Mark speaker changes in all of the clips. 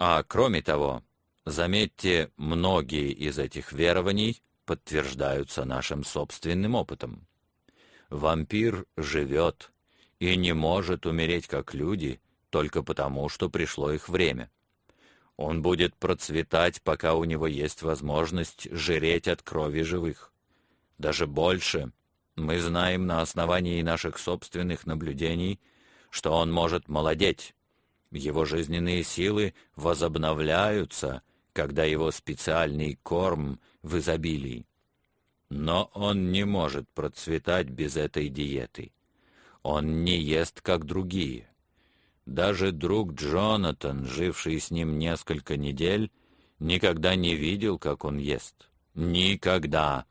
Speaker 1: А кроме того, заметьте, многие из этих верований подтверждаются нашим собственным опытом. Вампир живет и не может умереть как люди только потому, что пришло их время. Он будет процветать, пока у него есть возможность жреть от крови живых. Даже больше, мы знаем на основании наших собственных наблюдений, что он может молодеть. Его жизненные силы возобновляются, когда его специальный корм в изобилии. Но он не может процветать без этой диеты. Он не ест, как другие. Даже друг Джонатан, живший с ним несколько недель, никогда не видел, как он ест. Никогда.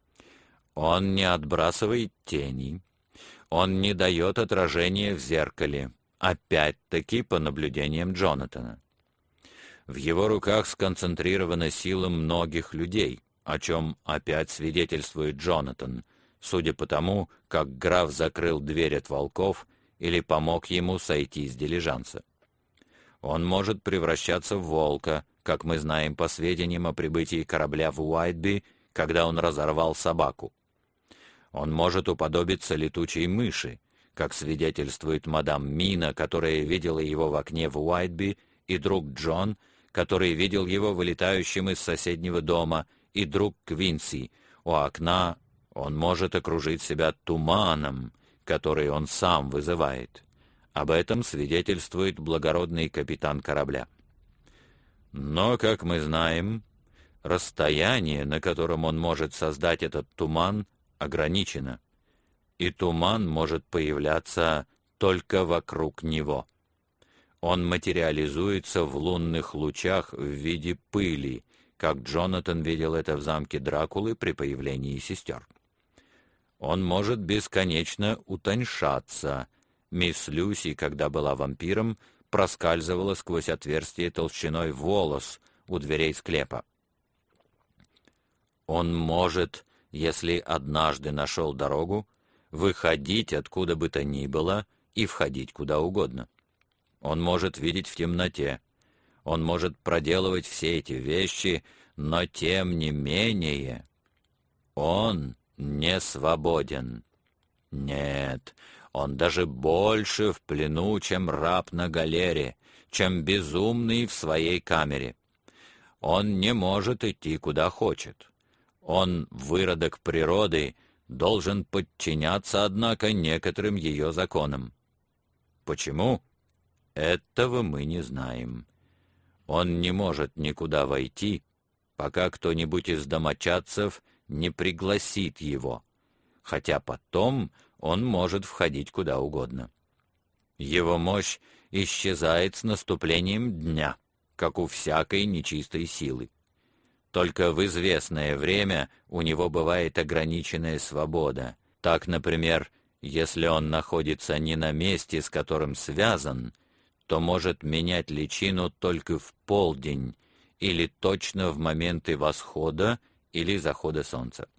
Speaker 1: Он не отбрасывает тени. Он не дает отражения в зеркале. Опять-таки по наблюдениям Джонатана. В его руках сконцентрирована сила многих людей, о чем опять свидетельствует Джонатан, судя по тому, как граф закрыл дверь от волков или помог ему сойти с дилижанса. Он может превращаться в волка, как мы знаем по сведениям о прибытии корабля в Уайтби, когда он разорвал собаку. Он может уподобиться летучей мыши, как свидетельствует мадам Мина, которая видела его в окне в Уайтби, и друг Джон, который видел его вылетающим из соседнего дома, и друг Квинси. У окна он может окружить себя туманом, который он сам вызывает. Об этом свидетельствует благородный капитан корабля. Но, как мы знаем, расстояние, на котором он может создать этот туман, ограничено, и туман может появляться только вокруг него. Он материализуется в лунных лучах в виде пыли, как Джонатан видел это в замке Дракулы при появлении сестер. Он может бесконечно утоньшаться. Мисс Люси, когда была вампиром, проскальзывала сквозь отверстие толщиной в волос у дверей склепа. Он может, если однажды нашел дорогу, выходить откуда бы то ни было и входить куда угодно. Он может видеть в темноте. Он может проделывать все эти вещи, но тем не менее он не свободен. Нет, он даже больше в плену, чем раб на галере, чем безумный в своей камере. Он не может идти куда хочет. Он, выродок природы, должен подчиняться, однако, некоторым ее законам. Почему? Этого мы не знаем. Он не может никуда войти, пока кто-нибудь из домочадцев не пригласит его, хотя потом он может входить куда угодно. Его мощь исчезает с наступлением дня, как у всякой нечистой силы. Только в известное время у него бывает ограниченная свобода. Так, например, если он находится не на месте, с которым связан, то может менять личину только в полдень или точно в моменты восхода или захода солнца.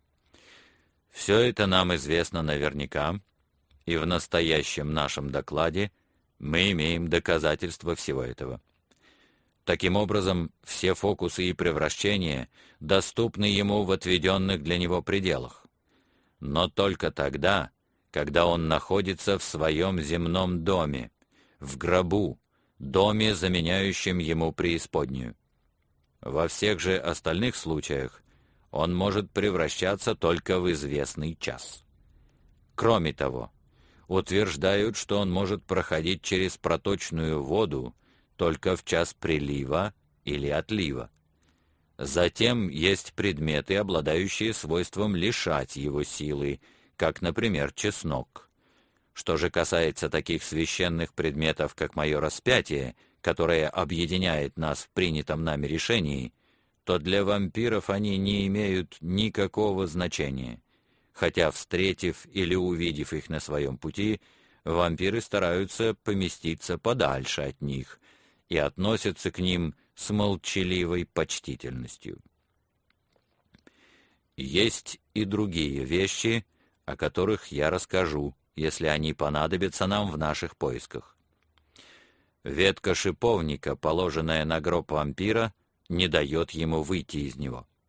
Speaker 1: Все это нам известно наверняка, и в настоящем нашем докладе мы имеем доказательства всего этого. Таким образом, все фокусы и превращения доступны ему в отведенных для него пределах. Но только тогда, когда он находится в своем земном доме, в гробу, доме, заменяющем ему преисподнюю. Во всех же остальных случаях он может превращаться только в известный час. Кроме того, утверждают, что он может проходить через проточную воду только в час прилива или отлива. Затем есть предметы, обладающие свойством лишать его силы, как, например, чеснок. Что же касается таких священных предметов, как мое распятие, которое объединяет нас в принятом нами решении, то для вампиров они не имеют никакого значения. Хотя, встретив или увидев их на своем пути, вампиры стараются поместиться подальше от них и относятся к ним с молчаливой почтительностью. Есть и другие вещи, о которых я расскажу, если они понадобятся нам в наших поисках. Ветка шиповника, положенная на гроб вампира, не дает ему выйти из него.